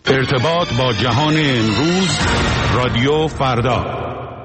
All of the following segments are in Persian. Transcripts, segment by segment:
ارتباط با جهان امروز، رادیو فردا.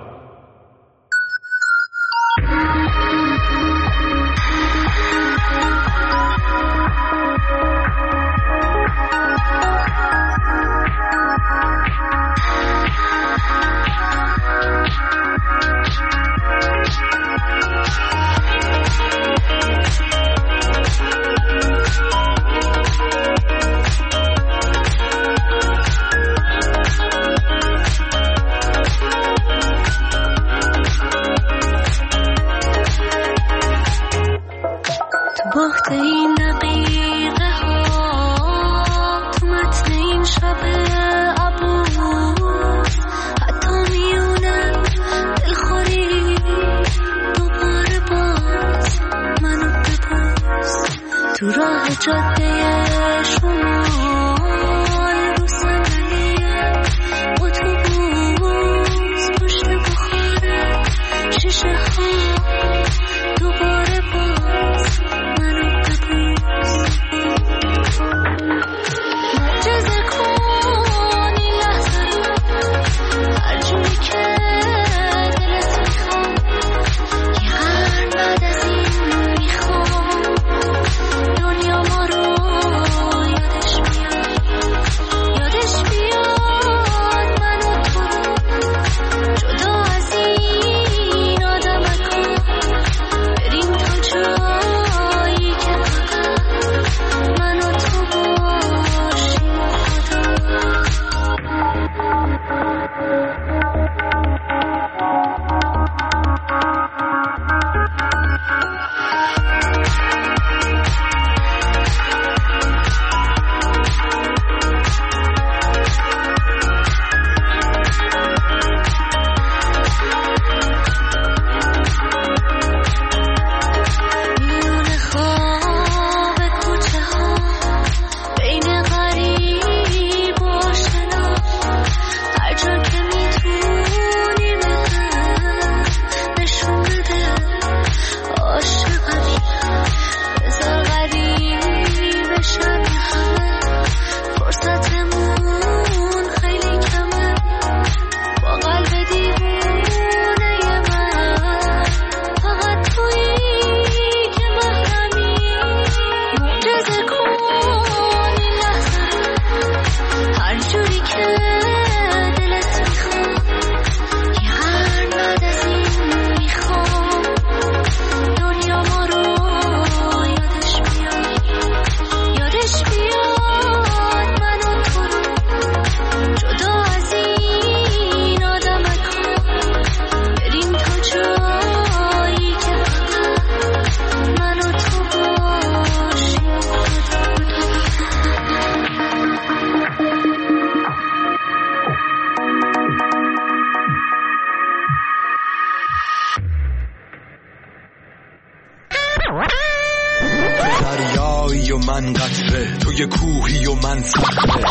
دریایی و من قطره، توی کوهی و من صخره.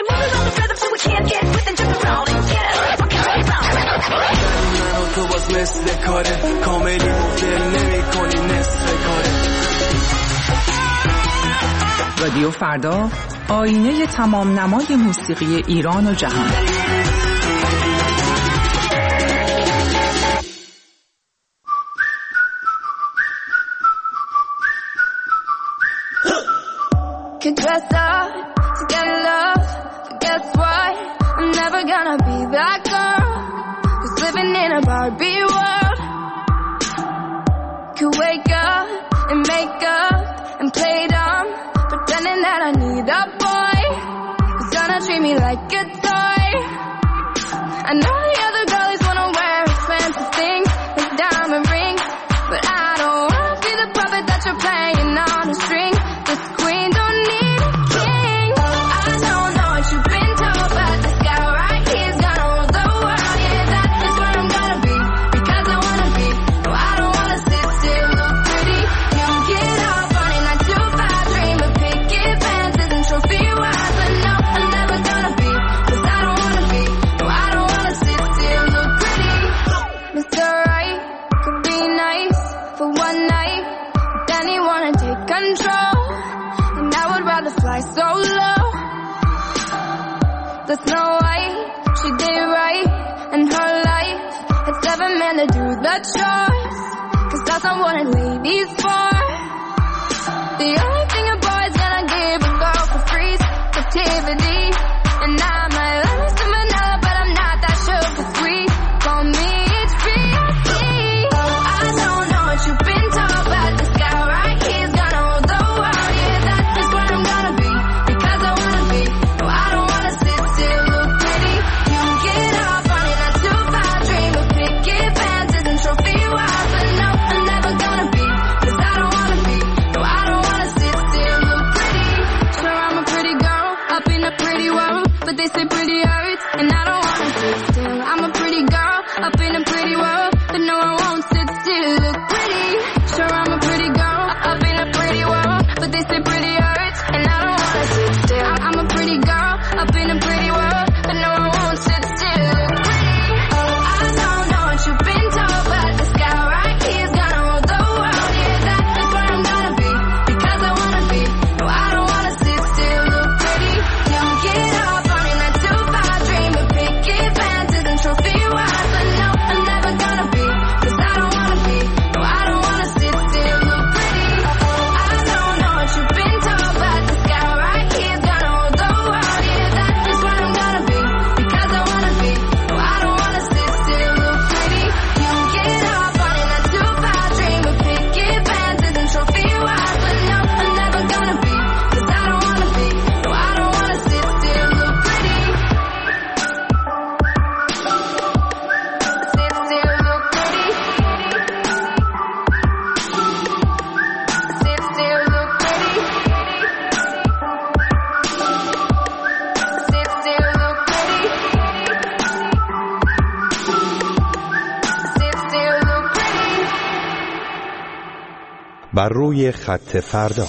من و تو باز مثل کاره، کاملی مفیل نمی کنی نصف کاره. رادیو فردا، آینه تمام نمای موسیقی ایران و جهان. Can dress up to get love, but guess what? I'm never gonna be that girl who's living in a Barbie world. Could wake up and make up and play dumb, pretending that I need a boy who's gonna treat me like a toy. I know the other girlies wanna wear expensive things like diamond rings, but I don't wanna be the puppet that you're playing on a string. This queen don't need a king. I don't know what you've been told, but this guy right here's gonna rule the world. Yeah, that is where I'm gonna be, because I wanna be. No, I don't wanna sit still, look pretty. You get up on a 9 to 5 dream of picket fences and trophy wives, but no, I'm never gonna be, 'cause I don't wanna be. No, I don't wanna sit the choice, 'cause that's not what a lady's for. The only thing a boy's gonna give a girl for free is captivity. And I might love me some vanilla, but I'm not that sugar sweet. Call me HBIC. I don't know what you've been told, but this guy right here's gonna rule the world. Yeah, that is where I'm gonna be, because I wanna be. No, I don't wanna sit still, look pretty. You get up running that 2-5 dream of picket fences and trophy wives. But no, I'm never gonna be, 'cause I don't wanna be. No, I don't wanna sit still, look pretty. Sure, I'm a pretty girl up in a pretty world, but they say pretty hurts, and I don't wanna sit still. I'm a pretty girl up in a pretty world, but no, I won't sit still, look pretty. Sure, I'm a pretty girl up in a pretty world, but they say pretty hurts, and I don't wanna sit still. I'm a pretty girl up in a pretty world, but no, I won't sit still, look pretty. I don't know what you've been told, but this guy right here's gonna rule the world. Yeah, that is where I'm gonna be, because I wanna be. No, I don't wanna sit still, look pretty. You get up running that 2-5 dream of picket fences and trophy wives. But no, I'm never gonna be, 'cause I don't wanna be. No, I don't wanna sit still, look pretty. I don't know what you've been told, but this guy right here's gonna rule the world. Yeah, that is where I'm gonna be, because I wanna be. No, I don't wanna sit still, look pretty. You get up running that 2-5 dream of picket fences and trophy wives. But no, I'm never gonna be, 'cause I don't wanna be. No, I don't wanna sit still, look pretty. Sit still, look pretty. Sit still, look pretty. Sit still, look pretty. Sit still, look pretty. بر روی خط فردا.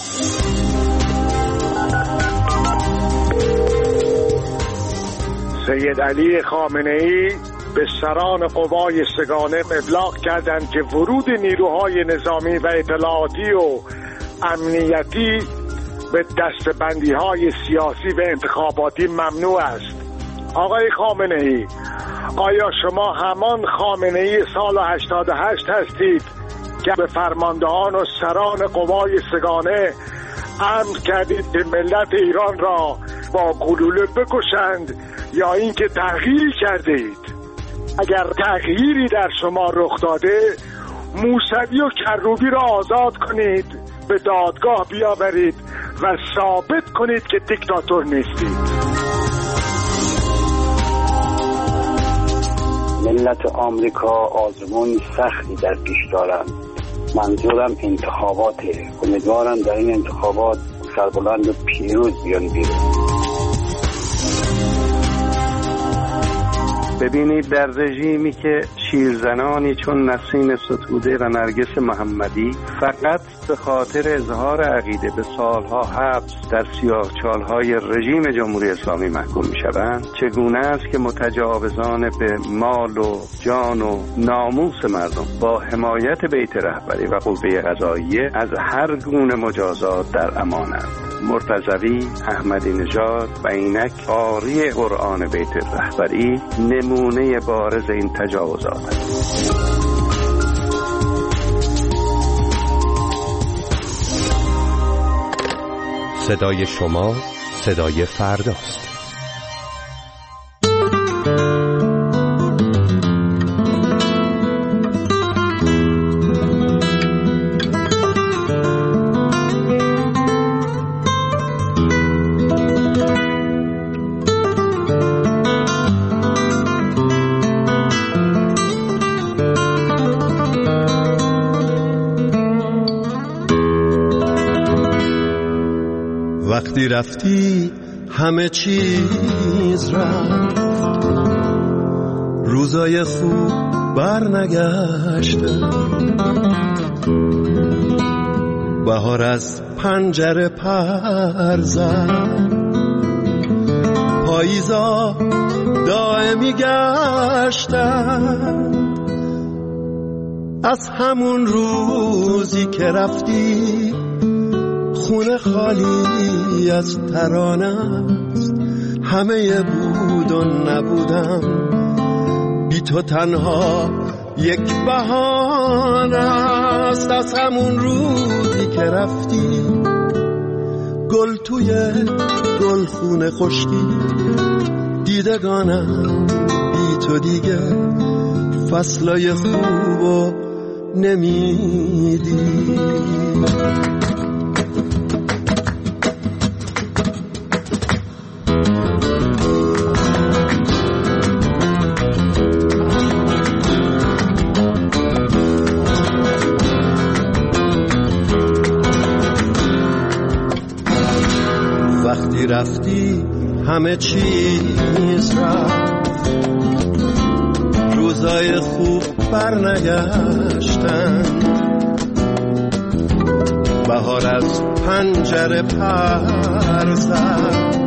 سید علی خامنه‌ای به سران قوای سگانه ابلاغ کردند که ورود نیروهای نظامی و اطلاعاتی و امنیتی به دستبندی‌های سیاسی و انتخاباتی ممنوع است. آقای خامنه‌ای، آیا شما همان خامنه‌ای سال 88 هستید که به فرماندهان و سران قوای سگانه امر کردید که ملت ایران را با گلوله بکشند، یا اینکه تغییری کرده اید؟ اگر تغییری در شما رخ داده، موسوی و کروبی را آزاد کنید، به دادگاه بیاورید و ثابت کنید که دیکتاتور نیستید. ملت آمریکا آزمون سختی در پیش دارند. منظورم انتخاباته. امیدوارم در این انتخابات سربلند و پیروز بیان بیرون. ببینید، در رژیمی که شیرزنانی چون نسرین ستوده و نرگس محمدی فقط به خاطر اظهار عقیده به سالها حبس در سیاهچالهای رژیم جمهوری اسلامی محکوم می‌شوند، چگونه است که متجاوزان به مال و جان و ناموس مردم با حمایت بیت رهبری و قوه قضاییه از هر گونه مجازات در امانند؟ مرتضوی، احمدی نژاد و اینک قاری قرآن بیت رهبری نمونه بارز این تجاوزات است. صدای شما صدای فرداست. وقتی رفتی همه چیز رفت، روزای خوب بر نگشتن، بهار از پنجره پر زد، پاییزا دائمی گشتن. از همون روزی که رفتی خونه خالی از ترانه است، همه بود و نبودم، بی تو تنها یک بهانه است از همون روزی که رفتی گل توی گلخونه خشکی دیدگانم بی تو دیگه فصلای خوبو نمیدی. وقتی رفتی همه چیز رفت، روزای خوب برنگشتن، بهار از پنجره پر زد،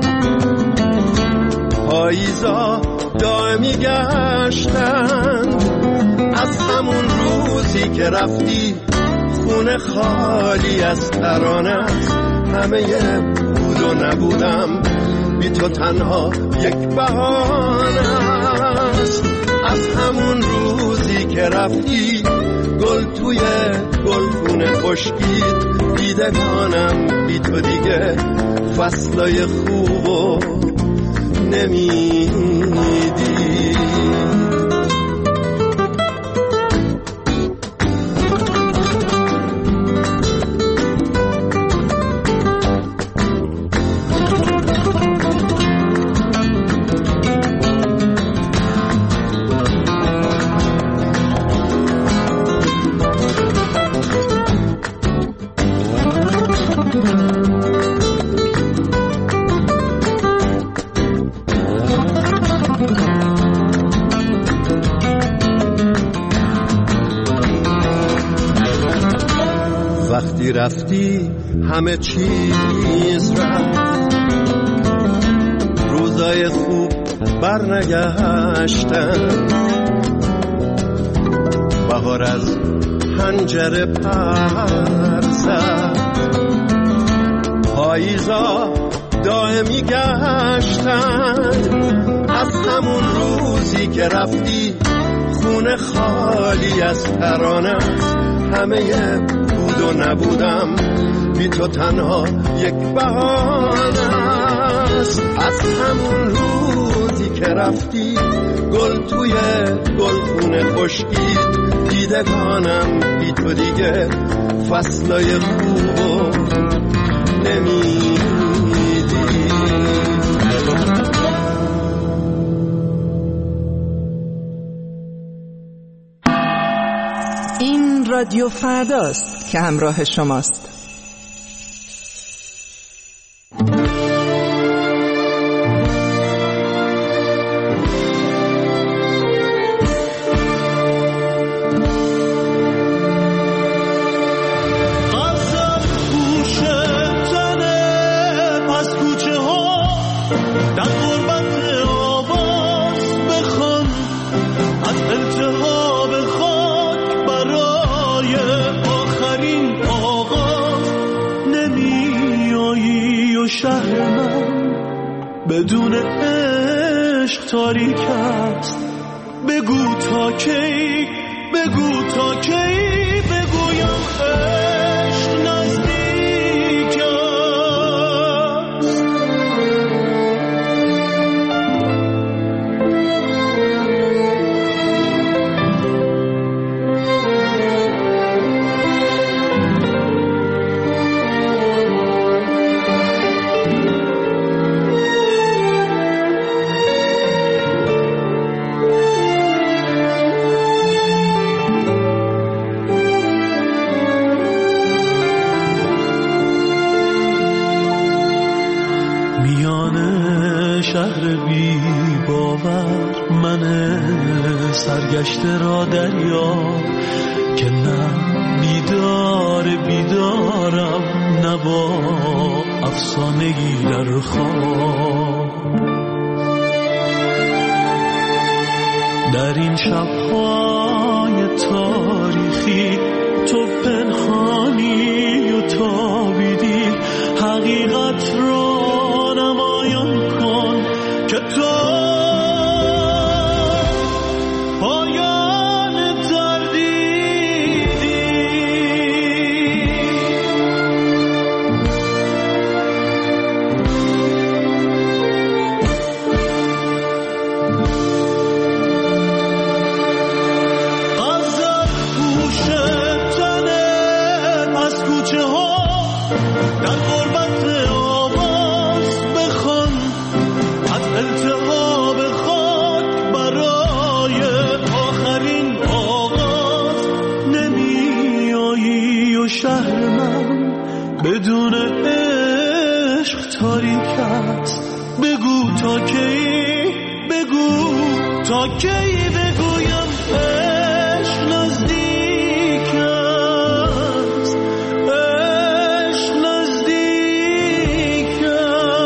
پاییزا دائمی گشتن. از همون روزی که رفتی خونه خالی از ترانه، همه بود و نبودم بی تو تنها یک بهانه است. از همون روزی که رفتی گل توی گلخونه خشکید دیدگانم بی تو دیگه فصلای خوبو نمیدی. وقتی رفتی همه چیز رفت، روزای خوب برنگشتن، بهار از پنجره پر زد، پاییزا دائمی گشتن. از همون روزی که رفتی خونه خالی از ترانه، همه بود و نبودم بی تو تنها یک بهانه است. از همون روزی که رفتی گل توی گلخونه خشکید دیدگانم بی تو دیگه فصلای خوبو نمیدی. این رادیو فرداست که همراه شماست. بدون عشق تاریک است، بگو تا کی، بگو تا کی بگویم عشق نزدیک است. شهر بی باور من سرگشته را دریا، که نه بیدارم نه با افسانگی در خواب. در این شب‌های تاریخی تو پنهانی و تابیدی، حقیقت را نمایان کن که تو پایان در تا کی بگو، تا کی بگویم عشق نزدیک است، عشق نزدیک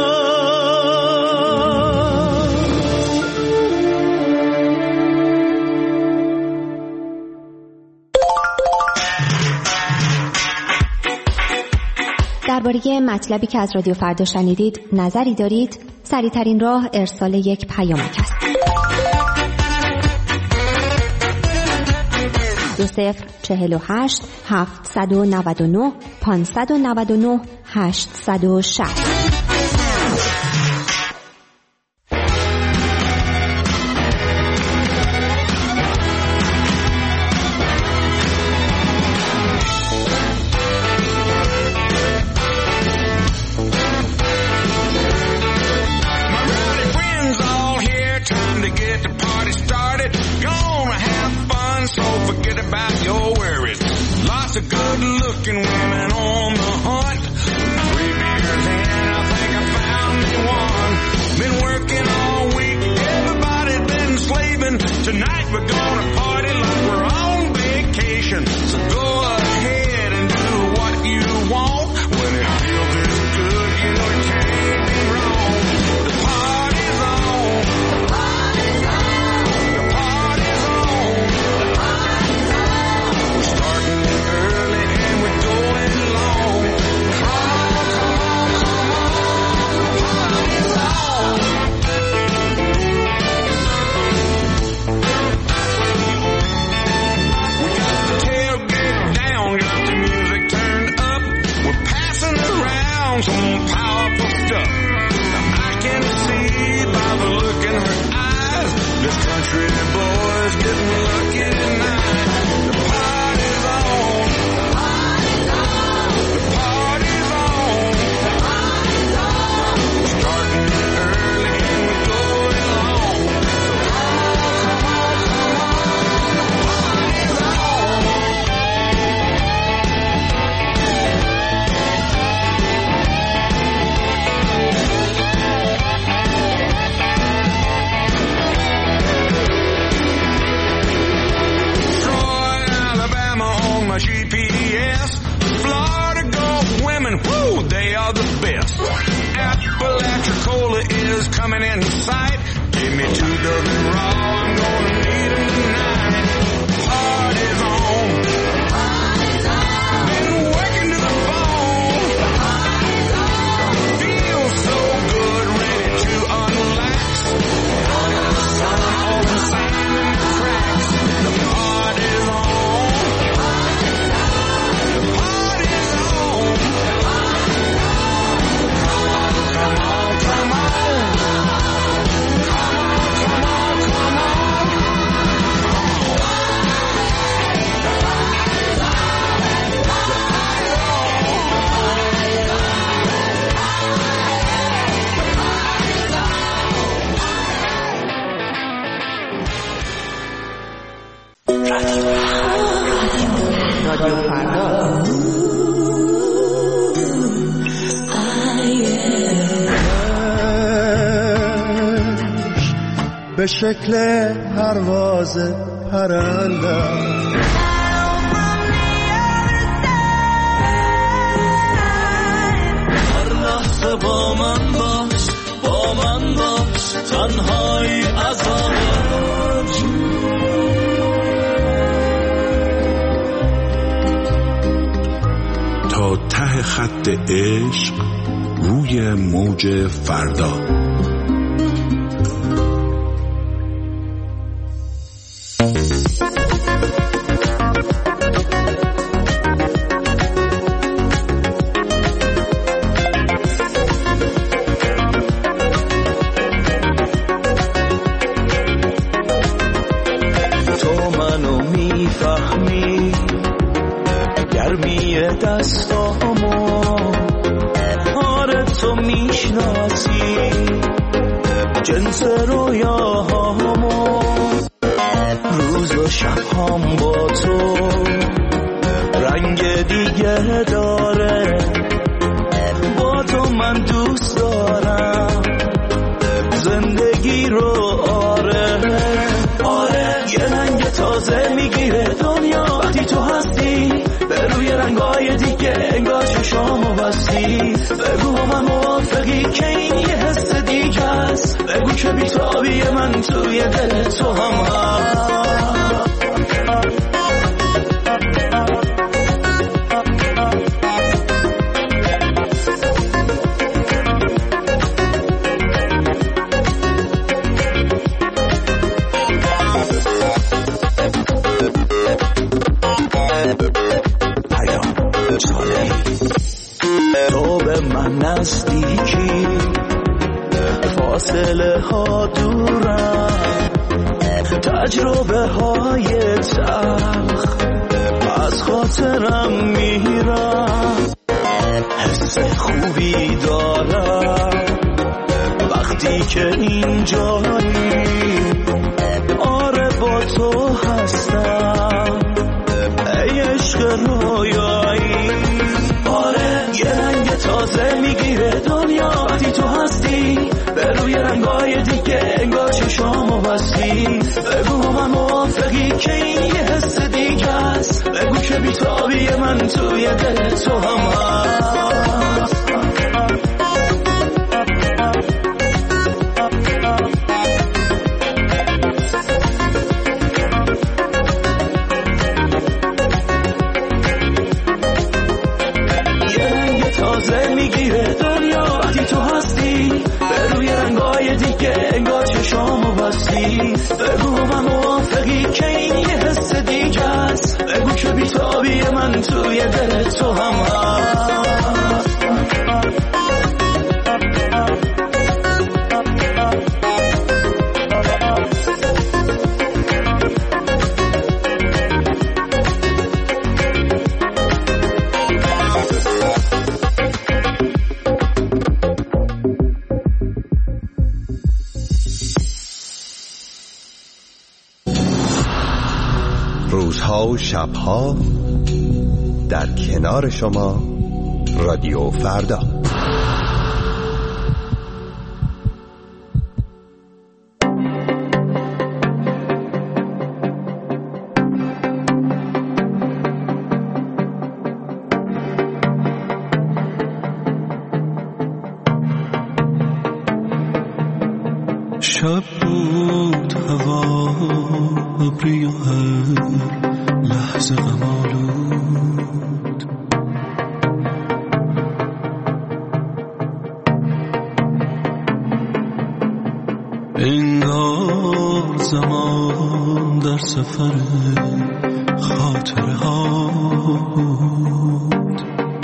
است. درباره مطلبی که از رادیو فردا شنیدید نظری دارید؟ سریع‌ترین راه ارسال یک پیامک است. 2048 799 599 860. به شکل پرواز پرنده هر لحظه با من باش، با من باش، تنهایی عذاب تا ته خط عشق روی موج فردا. زندگی رو. آره یه رنگ تازه میگیره دنیا وقتی تو هستی، به روی رنگای دیگه انگار چشامو بستی. بگو من موافقی که این یه حس دیگه است، بگو که بی‌تابی من توی دل تو هم هست. تو به من نزدیکی، فاصله ها دورم، تجربه های تلخ از خاطرم میرم. حس خوبی دارم وقتی که اینجایی، آره با تو هستم ای عشق رویایی. آره یه رنگ تازه میگیره دنیا وقتی تو هستی، به روی رنگای دیگه انگار چشامو بستی. بگو من موافقی که این یه حس دیگه است، بگو که بی‌تابی من توی دل تو هم هست. تازه میگیره دنیا وقتی تو هستی، به روی رنگای دیگه انگار چشامو بستی. بگو من موافقی که این یه حس دیگه است، بگو که بی‌تابی من توی دل تو هم هست. روزها و شبها در کنار شما رادیو فردا. شب بود هوا ابری و هر لحظه غم آلود، انگار زمان در سفر خاطره ها بود.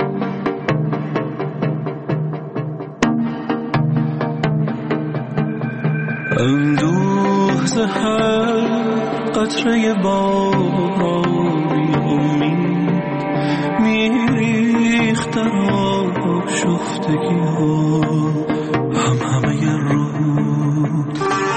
اندوه زهر قطره باری امید میریخت در آشفتگی ها همه رود.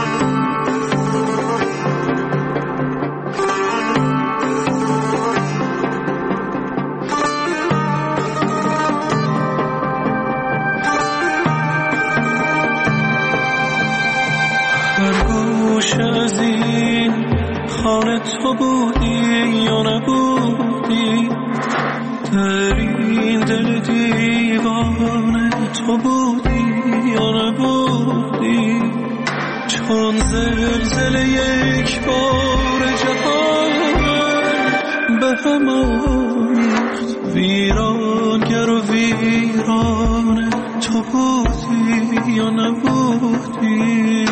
از این خانه تو بودی یا نبودی، در این دل دیوانه تو بودی یا نبودی. چون زلزله یک بار جهان به هم آمیخت، ویرانگر و ویرانه تو بودی یا نبودی.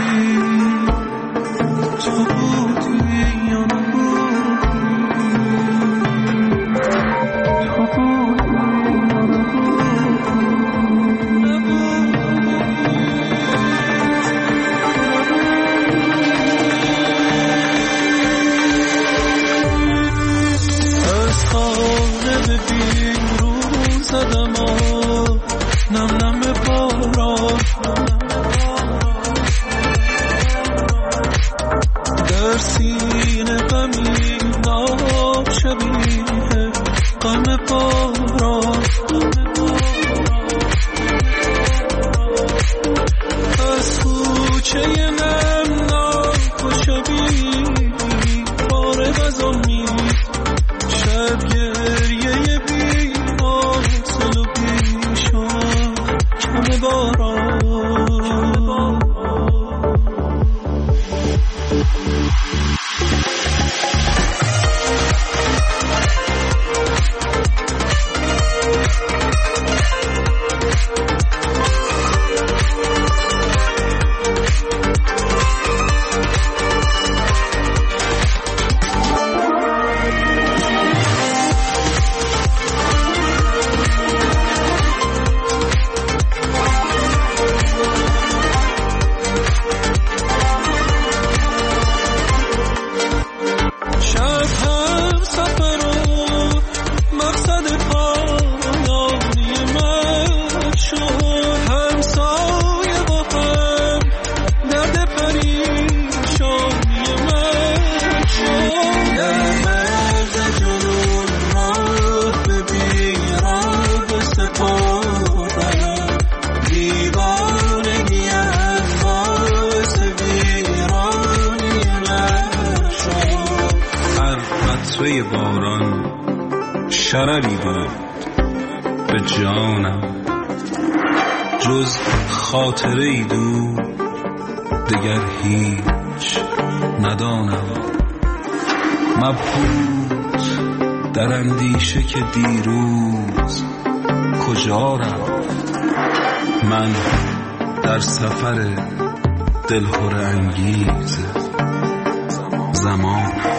تو بودی یا نبودی، تو بودی یا از خانه به بیرون زدم نم نم باران، قطره باران شرری بود به جانم، جز خاطره ای دور دگر هیچ ندانم. مبهوت در اندیشه که دیروز کجا رفت، من در سفر دلهره انگیز زمان.